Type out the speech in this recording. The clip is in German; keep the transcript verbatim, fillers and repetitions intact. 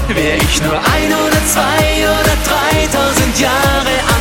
Wär ich nur ein oder zwei oder dreitausend Jahre alt.